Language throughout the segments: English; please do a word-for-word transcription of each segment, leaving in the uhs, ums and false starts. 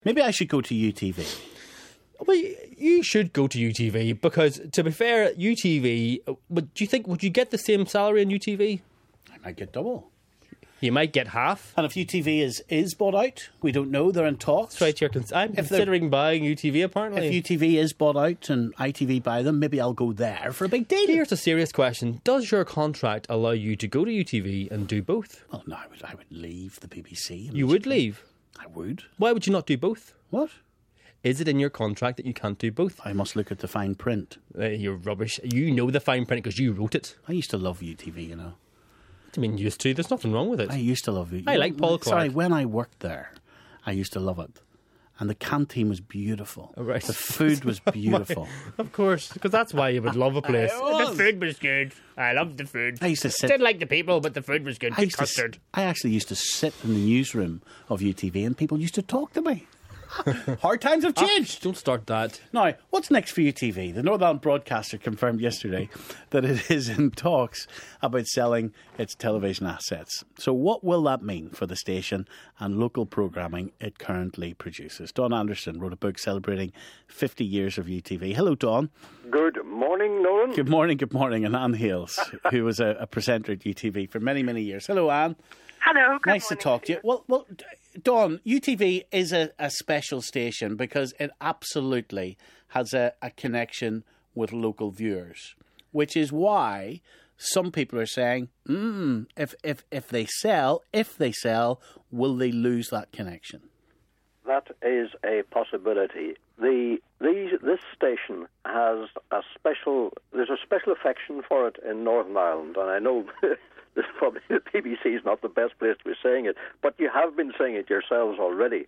Maybe I should go to U T V. Well, you should go to U T V because, to be fair, U T V. Would do you think would you get the same salary on U T V? I might get double. You might get half. And if U T V is, is bought out, we don't know. They're in talks. That's right. You're cons- I'm if considering buying U T V. Apparently, if U T V is bought out and I T V buy them, maybe I'll go there for a big deal. Here's a serious question: does your contract allow you to go to U T V and do both? Well, no, I would. I would leave the B B C. You would leave. I would. Why would you not do both? What? Is it in your contract that you can't do both? I must look at the fine print. Uh, you're rubbish. You know the fine print because you wrote it. I used to love U T V, you know. What do you mean used to? There's nothing wrong with it. I used to love it. I like Paul Clark. Sorry, when I worked there, I used to love it. And the canteen was beautiful. Oh, right. The food was beautiful. Of course, because that's why you would love a place. The food was good. I loved the food. I used to sit... Didn't like the people, but the food was good. I, used custard. To, I actually used to sit in the newsroom of U T V and people used to talk to me. Hard times have changed. Ah, don't start that. Now, what's next for U T V? The Northern Ireland Broadcaster confirmed yesterday that it is in talks about selling its television assets. So what will that mean for the station and local programming it currently produces? Don Anderson wrote a book celebrating fifty years of U T V. Hello, Don. Good morning, Nolan. Good morning, good morning. And Anne Hales, who was a, a presenter at U T V for many, many years. Hello, Anne. Hello, good Nice morning. to talk to you. Well, well, Dawn, U T V is a, a special station because it absolutely has a, a connection with local viewers, which is why some people are saying, mm, if, if, if they sell, if they sell, will they lose that connection? That is a possibility. The these this station has a special. There's a special affection for it in Northern Ireland, and I know this probably the B B C is not the best place to be saying it, but you have been saying it yourselves already.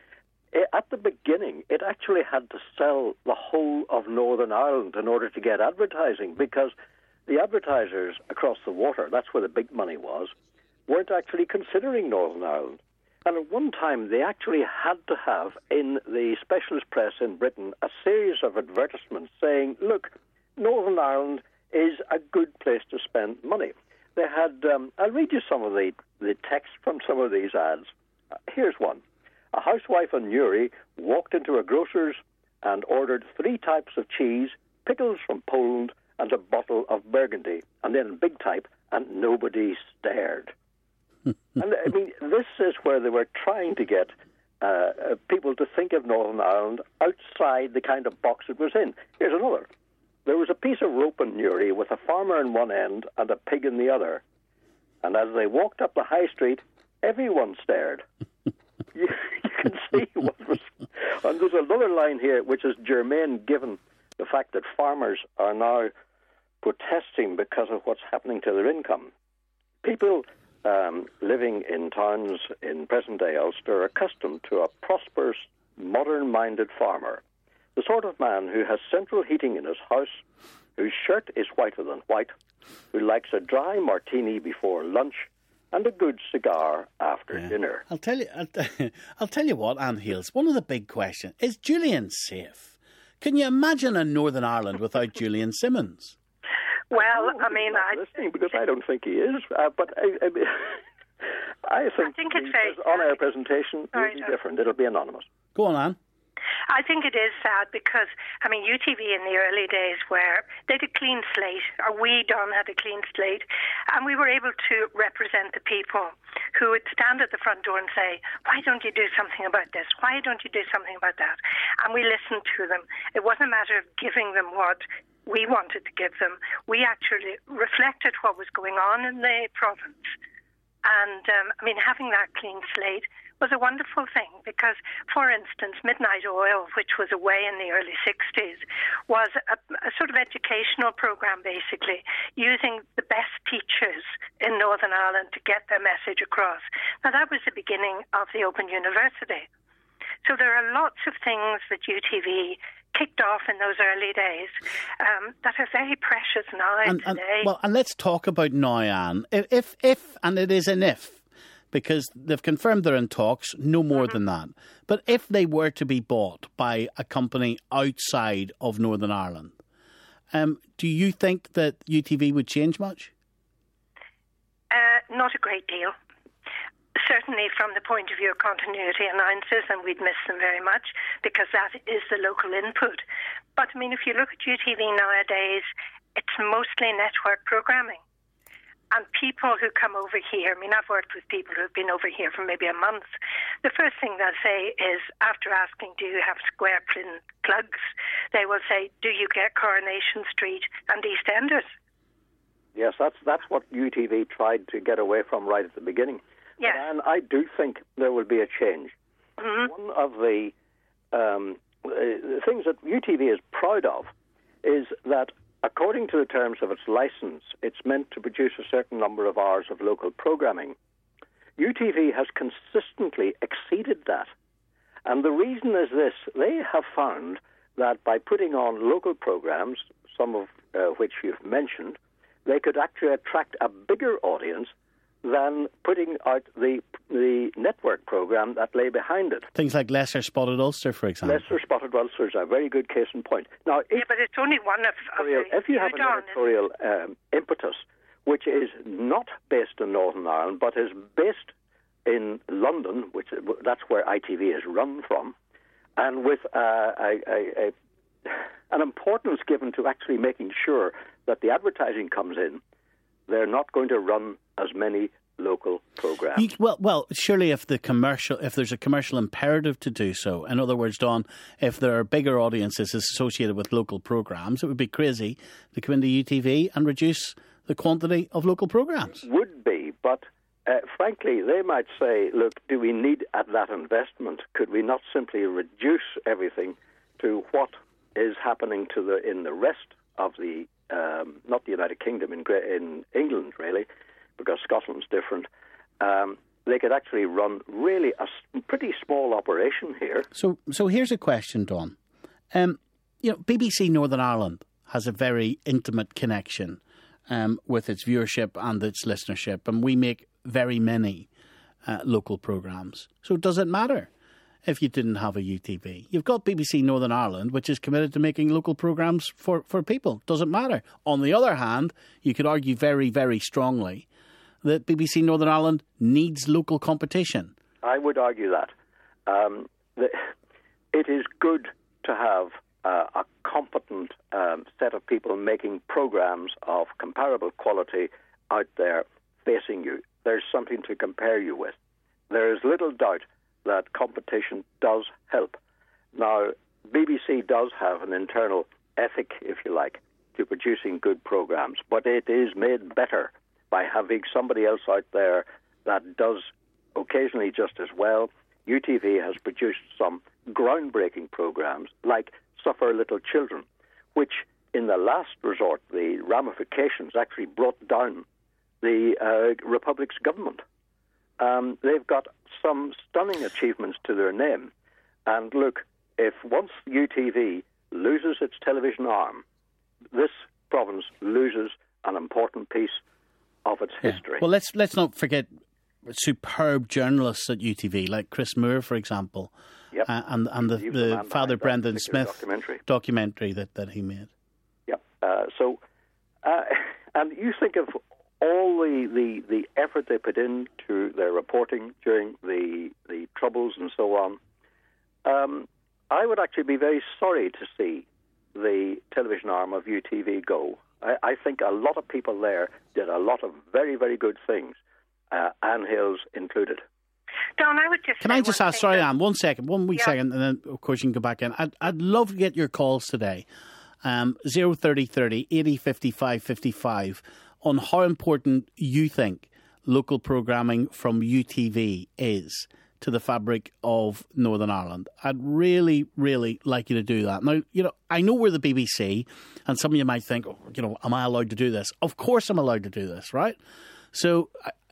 At the beginning, it actually had to sell the whole of Northern Ireland in order to get advertising, because the advertisers across the water, that's where the big money was, weren't actually considering Northern Ireland. And at one time, they actually had to have, in the specialist press in Britain, a series of advertisements saying, look, Northern Ireland is a good place to spend money. They had, um, I'll read you some of the, the text from some of these ads. Uh, here's one. A housewife in Newry walked into a grocer's and ordered three types of cheese, pickles from Poland, and a bottle of Burgundy. And then in big type, and nobody stared. And I mean, this is where they were trying to get uh, uh, people to think of Northern Ireland outside the kind of box it was in. Here's another. There was a piece of rope in Newry with a farmer in one end and a pig in the other. And as they walked up the high street, everyone stared. you, you can see what was... And there's another line here which is germane given the fact that farmers are now protesting because of what's happening to their income. People... Um, living in towns in present-day Ulster are accustomed to a prosperous, modern-minded farmer, the sort of man who has central heating in his house, whose shirt is whiter than white, who likes a dry martini before lunch and a good cigar after yeah. dinner. I'll tell you, I'll, I'll tell you what, Anne Hales, one of the big questions, is Julian safe? Can you imagine a Northern Ireland without Julian Simmons? Well, I, I mean, I listening because I don't think he is, uh, but I, I, mean, I think, I think it's very on-air presentation Sorry, will be sorry. different. It'll be anonymous. Go on, Anne. I think it is sad because, I mean, U T V in the early days where they had a clean slate, or we, Don, had a clean slate, and we were able to represent the people who would stand at the front door and say, why don't you do something about this? Why don't you do something about that? And we listened to them. It wasn't a matter of giving them what we wanted to give them. We actually reflected what was going on in the province. And, um, I mean, having that clean slate was a wonderful thing because, for instance, Midnight Oil, which was away in the early sixties, was a, a sort of educational program, basically, using the best teachers in Northern Ireland to get their message across. Now, that was the beginning of the Open University. So there are lots of things that U T V kicked off in those early days um, that are very precious now and, today. And, well, and let's talk about now, Anne. If, if, and it is an if, because they've confirmed they're in talks, no more Mm-hmm. than that. But if they were to be bought by a company outside of Northern Ireland, um, do you think that U T V would change much? Uh, not a great deal. certainly from the point of view of continuity announcers, and we'd miss them very much because that is the local input. But, I mean, if you look at U T V nowadays, it's mostly network programming. And people who come over here, I mean, I've worked with people who've been over here for maybe a month. The first thing they'll say is, after asking, do you have square pin plugs? They will say, do you get Coronation Street and EastEnders? Yes, that's that's what U T V tried to get away from right at the beginning. Yes. And I do think there will be a change. Mm-hmm. One of the, um, the things that U T V is proud of is that, according to the terms of its license, it's meant to produce a certain number of hours of local programming. U T V has consistently exceeded that. And the reason is this: they have found that by putting on local programs, some of uh, which you've mentioned, they could actually attract a bigger audience than putting out the the network program that lay behind it. Things like Lesser Spotted Ulster, for example. Lesser Spotted Ulster is a very good case in point. Now, if, yeah, but it's only one of, of the if you have an Udon, editorial um, impetus, which is not based in Northern Ireland, but is based in London, which that's where I T V is run from, and with uh, a, a, a, an importance given to actually making sure that the advertising comes in, they're not going to run as many local programs. You, well, well, surely if the commercial, if there's a commercial imperative to do so, in other words, Don, if there are bigger audiences associated with local programs, it would be crazy to come into U T V and reduce the quantity of local programs. Would be, but uh, frankly, they might say, look, do we need at that investment? Could we not simply reduce everything to what is happening to the in the rest of the Um, not the United Kingdom, in, in England, really, because Scotland's different. Um, they could actually run really a pretty small operation here. So, so here's a question, Don. Um, you know, B B C Northern Ireland has a very intimate connection um, with its viewership and its listenership, and we make very many uh, local programmes. So, does it matter if you didn't have a U T V? You've got B B C Northern Ireland, which is committed to making local programmes for, for people. Doesn't matter. On the other hand, you could argue very, very strongly that B B C Northern Ireland needs local competition. I would argue that. Um, the, it is good to have uh, a competent um, set of people making programmes of comparable quality out there facing you. There's something to compare you with. There is little doubt that competition does help. Now, B B C does have an internal ethic, if you like, to producing good programs, but it is made better by having somebody else out there that does occasionally just as well. U T V has produced some groundbreaking programs like Suffer Little Children, which in the last resort, the ramifications actually brought down the uh, Republic's government. Um, they've got some stunning achievements to their name. And look, if once U T V loses its television arm, this province loses an important piece of its Yeah. history. Well, let's let's not forget superb journalists at U T V, like Chris Moore, for example, Yep. uh, and and the, He was the the man Father behind that Brendan particular Smith documentary. documentary that, that he made. Yep. Uh, so, uh, and you think of all the, the, the effort they put into their reporting during the the troubles and so on. Um, I would actually be very sorry to see the television arm of U T V go. I, I think a lot of people there did a lot of very, very good things, uh, Anne Hills included. Don, I would just Can say I just one ask, thing sorry, that- Anne, one second, one wee Yeah. second, and then, of course, you can go back in. I'd, I'd love to get your calls today, um, zero thirty thirty, eighty fifty-five fifty-five, on how important you think local programming from U T V is to the fabric of Northern Ireland. I'd really, really like you to do that. Now, you know, I know we're the B B C, and some of you might think, oh, you know, am I allowed to do this? Of course I'm allowed to do this, right? So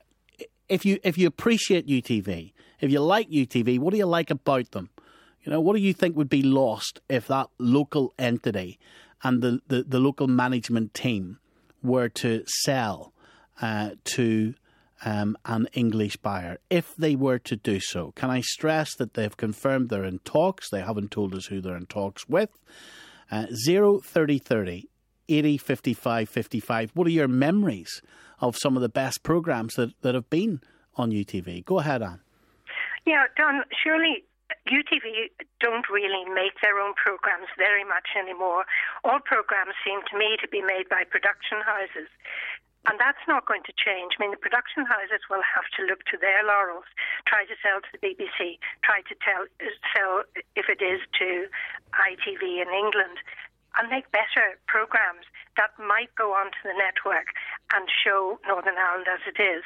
if you if you appreciate U T V, if you like U T V, what do you like about them? You know, what do you think would be lost if that local entity and the, the, the local management team were to sell uh, to um, an English buyer? If they were to do so, can I stress that they've confirmed they're in talks? They haven't told us who they're in talks with. Uh, zero thirty thirty, eighty fifty-five fifty-five. What are your memories of some of the best programmes that, that have been on U T V. Go ahead, Anne. Yeah, Don, surely U T V don't really make their own programmes very much anymore. All programmes seem to me to be made by production houses. And that's not going to change. I mean, the production houses will have to look to their laurels, try to sell to the B B C, try to tell, sell, if it is, to I T V in England, and make better programmes that might go onto the network and show Northern Ireland as it is.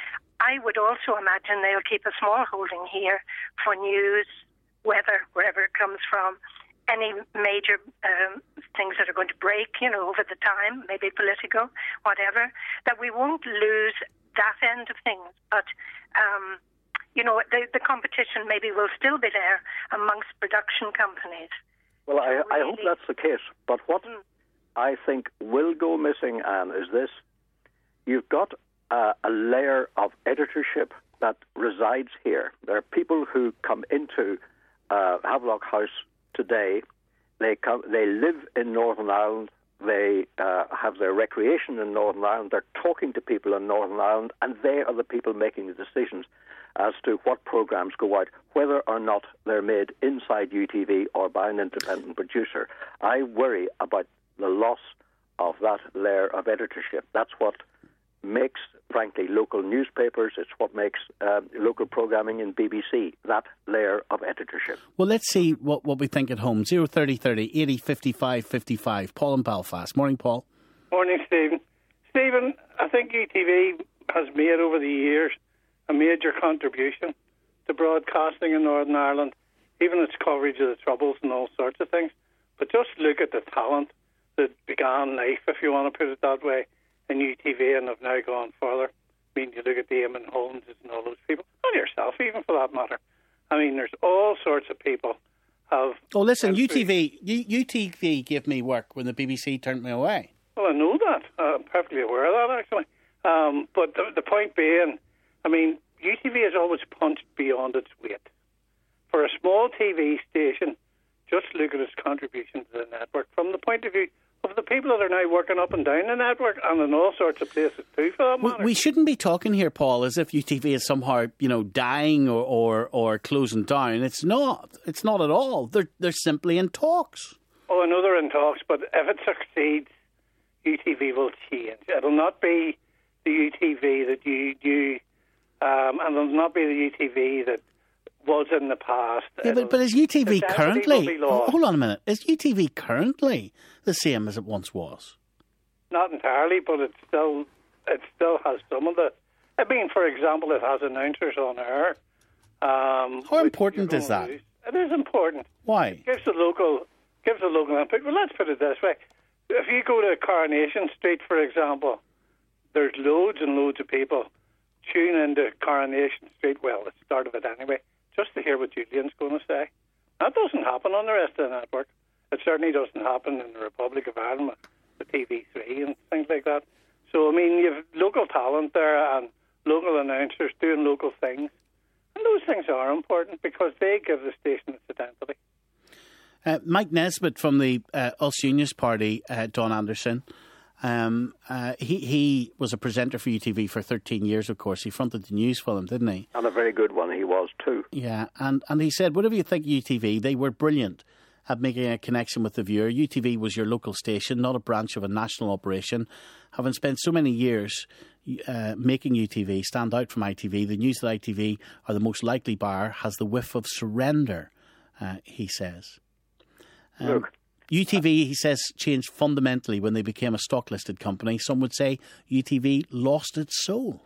I would also imagine they'll keep a small holding here for news, weather, wherever it comes from, any major um, things that are going to break, you know, over the time, maybe political, whatever, that we won't lose that end of things. But, um, you know, the, the competition maybe will still be there amongst production companies. Well, I, really... I hope that's the case. But what mm. I think will go missing, Anne, is this. You've got uh, a layer of editorship that resides here. There are people who come into uh, Havelock House today. They come, they live in Northern Ireland. They uh, have their recreation in Northern Ireland. They're talking to people in Northern Ireland, and they are the people making the decisions as to what programmes go out, whether or not they're made inside U T V or by an independent producer. I worry about the loss of that layer of editorship. That's what makes, frankly, local newspapers. It's what makes um, local programming in B B C, that layer of editorship. Well, let's see what, what we think at home. zero thirty thirty, eighty, fifty-five, fifty-five. Paul in Belfast. Morning, Paul. Morning, Stephen. Stephen, I think U T V has made over the years a major contribution to broadcasting in Northern Ireland, even its coverage of the Troubles and all sorts of things. But just look at the talent that began life, if you want to put it that way, in U T V and have now gone further. I mean, you look at Damon Holmes and all those people, and yourself even for that matter. I mean, there's all sorts of people have... Oh, listen, U T V, U- U T V gave me work when the B B C turned me away. Well, I know that. I'm perfectly aware of that, actually. Um, but the, the point being, I mean, U T V has always punched beyond its weight. For a small T V station, just look at its contribution to the network from the point of view of the people that are now working up and down the network and in all sorts of places too, for that matter. We, we shouldn't be talking here, Paul, as if U T V is somehow, you know, dying or, or, or closing down. It's not. It's not at all. They're, they're simply in talks. Oh, I know they're in talks, but if it succeeds, U T V will change. It'll not be the U T V that you do, um, and it'll not be the U T V that was in the past. Yeah, but, but is U T V currently... Oh, hold on a minute. Is U T V currently the same as it once was? Not entirely, but it still it still has some of the... I mean, for example, it has announcers on air. Um, How important is that? Use. It is important. Why? It gives the local gives the local input. Well, let's put it this way: if you go to Coronation Street, for example, there's loads and loads of people tune into Coronation Street. Well, the start of it anyway, just to hear what Julian's going to say. That doesn't happen on the rest of the network. It certainly doesn't happen in the Republic of Ireland with T V three and things like that. So, I mean, you have local talent there and local announcers doing local things. And those things are important because they give the station its identity. Uh, Mike Nesbitt from the uh, Ulster Unionist Party, uh, Don Anderson, um, uh, he, he was a presenter for U T V for thirteen years, of course. He fronted the news for them, didn't he? And a very good one he was too. Yeah, and, and he said, whatever you think of U T V, they were brilliant at making a connection with the viewer. U T V was your local station, not a branch of a national operation. Having spent so many years uh, making U T V stand out from I T V, the news that I T V are the most likely buyer has the whiff of surrender, uh, he says. Um, Look. U T V, he says, changed fundamentally when they became a stock-listed company. Some would say U T V lost its soul.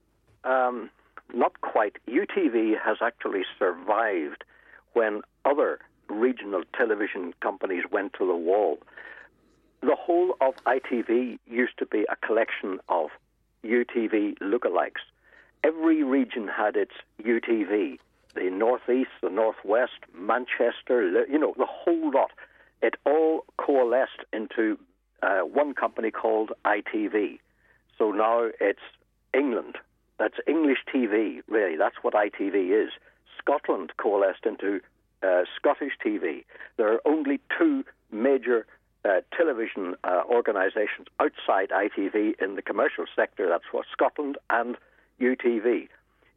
Um, not quite. U T V has actually survived when other regional television companies went to the wall. The whole of I T V used to be a collection of U T V lookalikes. Every region had its U T V. The Northeast, the Northwest, Manchester, you know, the whole lot. It all coalesced into uh, one company called I T V. So now it's England. That's English T V, really. That's what I T V is. Scotland coalesced into uh, Scottish T V. There are only two major uh, television uh, organisations outside I T V in the commercial sector. That's what Scotland and U T V.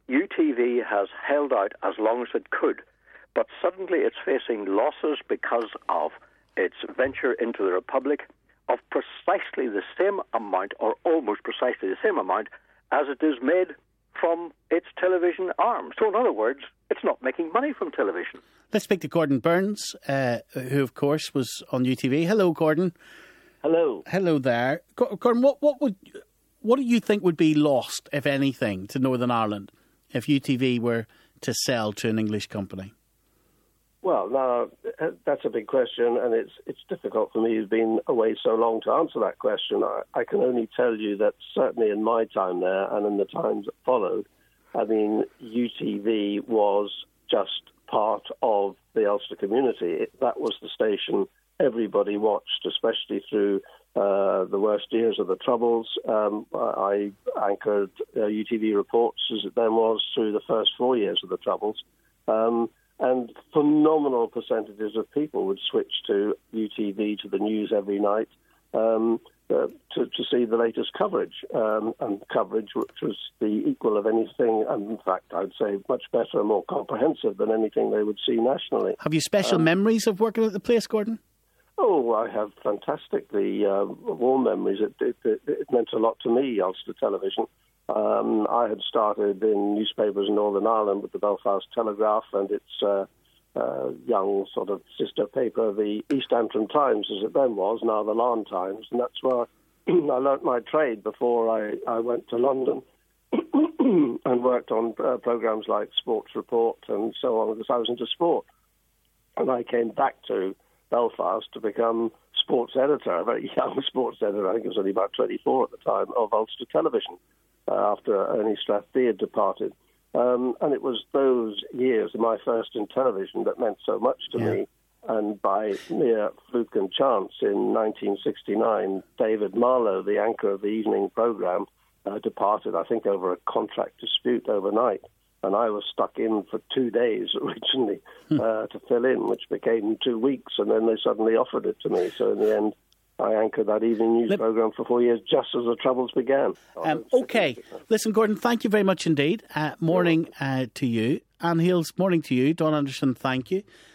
U T V has held out as long as it could, but suddenly it's facing losses because of its venture into the Republic of precisely the same amount, or almost precisely the same amount, as it is made from its television arm. So in other words, it's not making money from television. Let's speak to Gordon Burns, uh, who of course was on U T V. Hello, Gordon. Hello. Hello there. Gordon, what, what would what do you think would be lost, if anything, to Northern Ireland if U T V were to sell to an English company? Well, now, that's a big question, and it's it's difficult for me, who's been away so long, to answer that question. I, I can only tell you that certainly in my time there and in the times that followed, I mean, U T V was just part of the Ulster community. It, that was the station everybody watched, especially through uh, the worst years of the Troubles. Um, I anchored uh, U T V Reports, as it then was, through the first four years of the Troubles. Um, and phenomenal percentages of people would switch to U T V, to the news every night, um, uh, to, to see the latest coverage, um, and coverage which was the equal of anything, and in fact, I'd say much better and more comprehensive than anything they would see nationally. Have you special um, memories of working at the place, Gordon? Oh, I have fantastically uh, warm memories. It, it, it, it meant a lot to me, Ulster Television. Um, I had started in newspapers in Northern Ireland with the Belfast Telegraph and its uh, uh, young sort of sister paper, the East Antrim Times, as it then was, now the Lawn Times, and that's where I learnt my trade before I, I went to London and worked on uh, programmes like Sports Report and so on, because I was into sport. And I came back to Belfast to become sports editor, a very young sports editor. I think I was only about twenty-four at the time, of Ulster Television, uh, after Ernie Strathdeer had departed. Um, and it was those years, my first in television, that meant so much to yeah. me. And by mere fluke and chance, in nineteen sixty-nine, David Marlowe, the anchor of the evening programme, uh, departed, I think, over a contract dispute overnight. And I was stuck in for two days originally uh, to fill in, which became two weeks, and then they suddenly offered it to me. So in the end, I anchored that evening news Let... programme for four years, just as the Troubles began. Um, OK. Listen, Gordon, thank you very much indeed. Uh, morning uh, to you. Anne Hills, morning to you. Don Anderson, thank you.